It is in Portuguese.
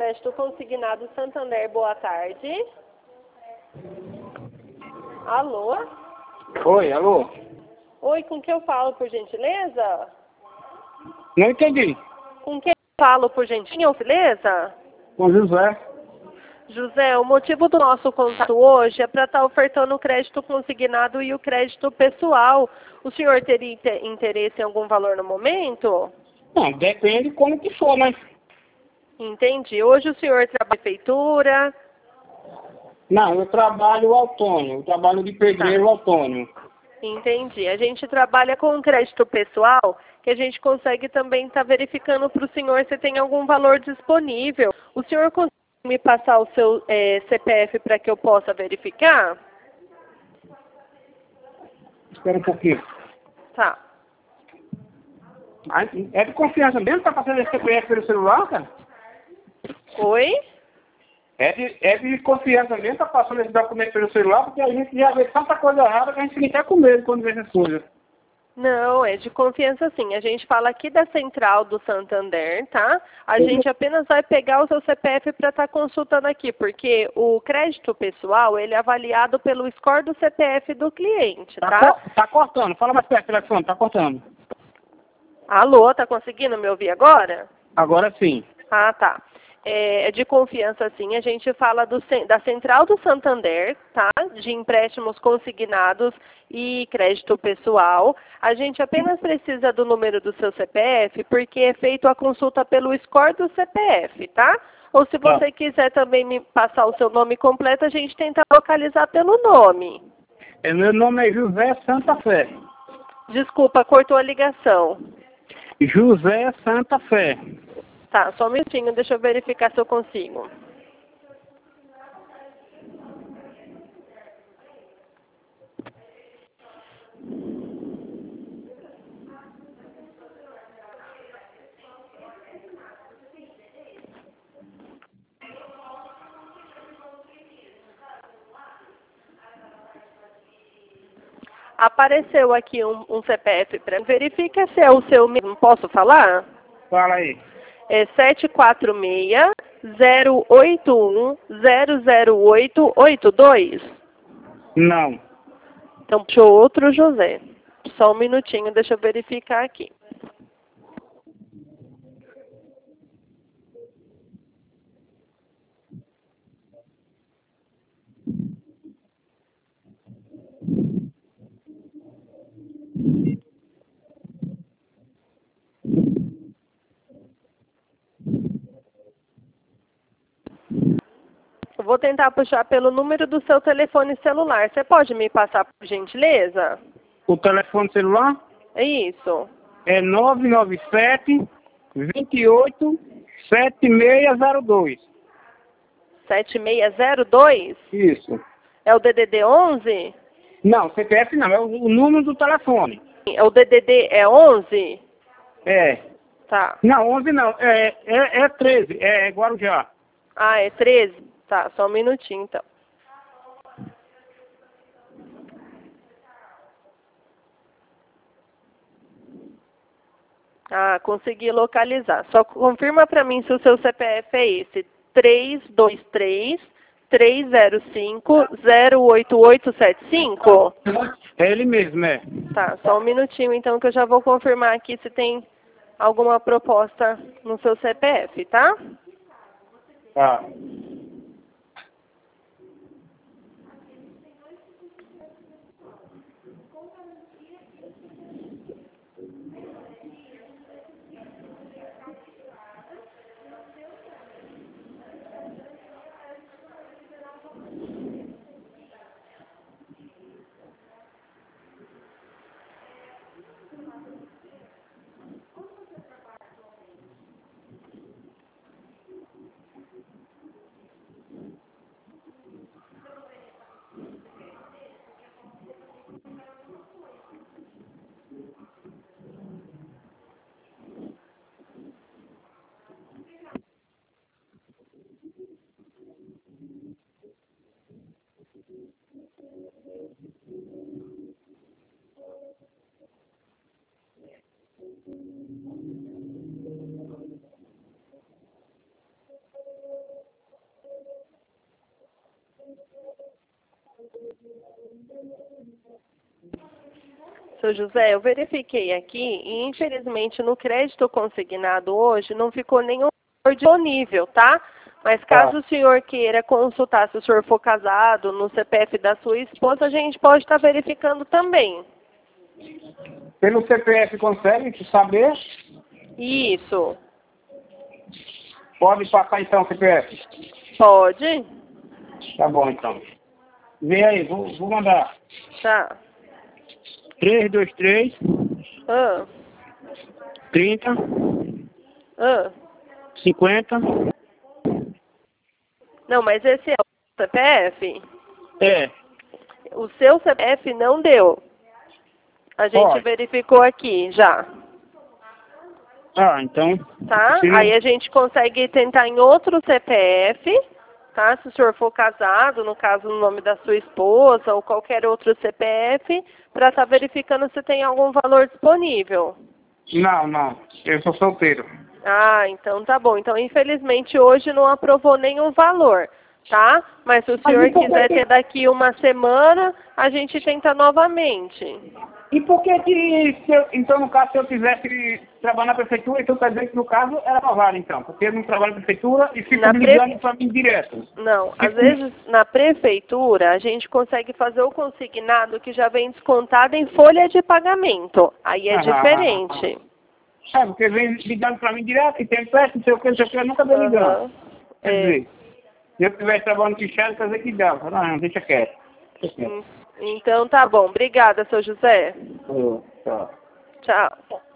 Crédito Consignado Santander, boa tarde. Alô? Oi, alô? Oi, com quem eu falo, por gentileza? Não entendi. Com quem eu falo, por gentileza? Com José. José, o motivo do nosso contato hoje é para estar ofertando o crédito consignado e o crédito pessoal. O senhor teria interesse em algum valor no momento? Não, depende como que for, mas... Entendi. Hoje o senhor trabalha na prefeitura? Não, eu trabalho autônomo, eu trabalho de pedreiro autônomo. Entendi. A gente trabalha com crédito pessoal, que a gente consegue também estar verificando para o senhor se tem algum valor disponível. O senhor consegue me passar o seu CPF para que eu possa verificar? Espera um pouquinho. Tá. É de confiança mesmo para fazer esse CPF pelo celular, cara? Oi? É de confiança mesmo para passar esse documento pelo celular, porque a gente já vê tanta coisa errada que a gente fica até com medo quando vê essas coisas. Não, é de confiança sim. A gente fala aqui da central do Santander, tá? A gente apenas vai pegar o seu CPF para estar consultando aqui, porque o crédito pessoal, ele é avaliado pelo score do CPF do cliente, tá? Tá cortando, fala mais perto do telefone, tá cortando. Alô, tá conseguindo me ouvir agora? Agora sim. Ah, tá. É de confiança, sim. A gente fala da Central do Santander, tá? De empréstimos consignados e crédito pessoal. A gente apenas precisa do número do seu CPF, porque é feito a consulta pelo score do CPF, tá? Ou se você quiser também me passar o seu nome completo, a gente tenta localizar pelo nome. Meu nome é José Santa Fé. Desculpa, cortou a ligação. José Santa Fé. Tá, só um minutinho, deixa eu verificar se eu consigo. Apareceu aqui um CPF para mim. Verifica se é o seu mesmo. Posso falar? Fala aí. É 746-081-00882. Não. Então, puxou outro José. Só um minutinho, deixa eu verificar aqui. Eu vou tentar puxar pelo número do seu telefone celular. Você pode me passar, por gentileza? O telefone celular É isso. é 997 28 7602. 7602? Isso. É o DDD 11? Não, CPF não, é o número do telefone. É o DDD é 11? É. Tá. Não, 11 não, é 13, é Guarujá. Ah, é 13? Tá, só um minutinho então. Ah, consegui localizar. Só confirma para mim se o seu CPF é esse. 323-305-08875? É ele mesmo, é. Tá, só um minutinho então que eu já vou confirmar aqui se tem alguma proposta no seu CPF, tá? Tá. Seu José, eu verifiquei aqui e infelizmente no crédito consignado hoje não ficou nenhum valor disponível, tá? Mas caso o senhor queira consultar, se o senhor for casado, no CPF da sua esposa, a gente pode estar verificando também. Pelo CPF consegue saber? Isso. Pode passar então o CPF? Pode? Tá bom então. Vem aí, vou mandar. Tá. 323 Ah. 30 Ah. 50. Não, mas esse é o CPF? É. O seu CPF não deu. A gente Pode. verificou aqui já. Ah, então. Tá? Se Aí a gente consegue tentar em outro CPF, tá? Se o senhor for casado, no caso no nome da sua esposa ou qualquer outro CPF, para estar verificando se tem algum valor disponível. Não. Eu sou solteiro. Ah, então tá bom. Então, infelizmente, hoje não aprovou nenhum valor, tá? Mas se o senhor quiser ter daqui uma semana, a gente tenta novamente. E por que então no caso, se eu tivesse trabalho na prefeitura, então quer dizer que no caso era aprovado então? Porque eu não trabalho na prefeitura e fico me ligando para mim direto. Não, às vezes na prefeitura a gente consegue fazer o consignado que já vem descontado em folha de pagamento. Aí é diferente. É, porque vem ligando para mim direto, e tem empréstimo, não sei o que, eu nunca dei ligando. Quer dizer, se eu tivesse trabalhando no Quixada, quer dizer que dava. Não, deixa quieto. Então tá bom. Obrigada, seu José. Tchau. Tchau.